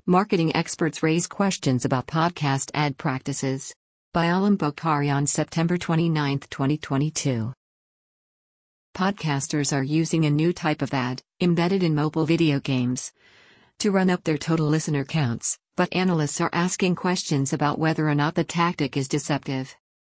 Marketing experts raise questions about podcast ad practices. By Alam Bokhari on September 29, 2022. Podcasters are using a new type of ad, embedded in mobile video games, to run up their total listener counts, but analysts are asking questions about whether or not the tactic is deceptive.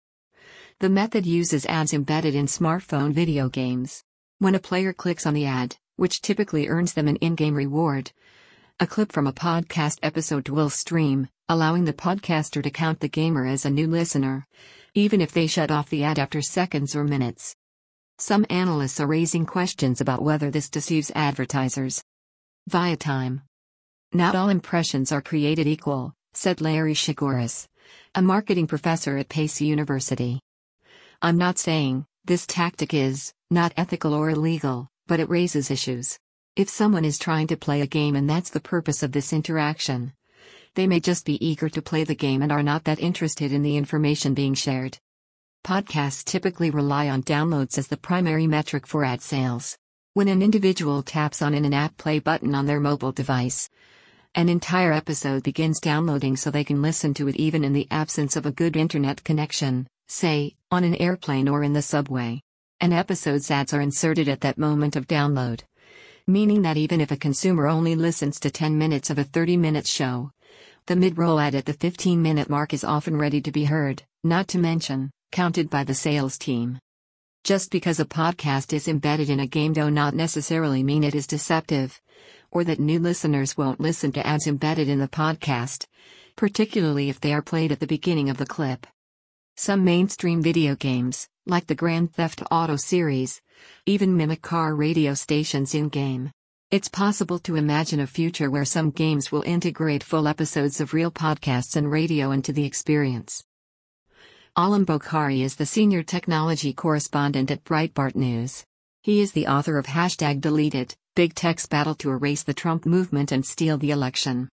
The method uses ads embedded in smartphone video games. When a player clicks on the ad, which typically earns them an in-game reward, a clip from a podcast episode will stream, allowing the podcaster to count the gamer as a new listener, even if they shut off the ad after seconds or minutes. Some analysts are raising questions about whether this deceives advertisers. Viatime. Not all impressions are created equal, said Larry Shigoris, a marketing professor at Pace University. I'm not saying this tactic is not ethical or illegal, but it raises issues. If someone is trying to play a game and that's the purpose of this interaction, they may just be eager to play the game and are not that interested in the information being shared. Podcasts typically rely on downloads as the primary metric for ad sales. When an individual taps on an in-app play button on their mobile device, an entire episode begins downloading so they can listen to it even in the absence of a good internet connection, say, on an airplane or in the subway. An episode's ads are inserted at that moment of download, meaning that even if a consumer only listens to 10 minutes of a 30-minute show, the mid-roll ad at the 15-minute mark is often ready to be heard, not to mention, counted by the sales team. Just because a podcast is embedded in a game does not necessarily mean it is deceptive, or that new listeners won't listen to ads embedded in the podcast, particularly if they are played at the beginning of the clip. Some mainstream video games, like the Grand Theft Auto series, even mimic car radio stations in-game. It's possible to imagine a future where some games will integrate full episodes of real podcasts and radio into the experience. Alam Bokhari is the senior technology correspondent at Breitbart News. He is the author of #DeleteIt, Big Tech's Battle to Erase the Trump Movement and Steal the Election.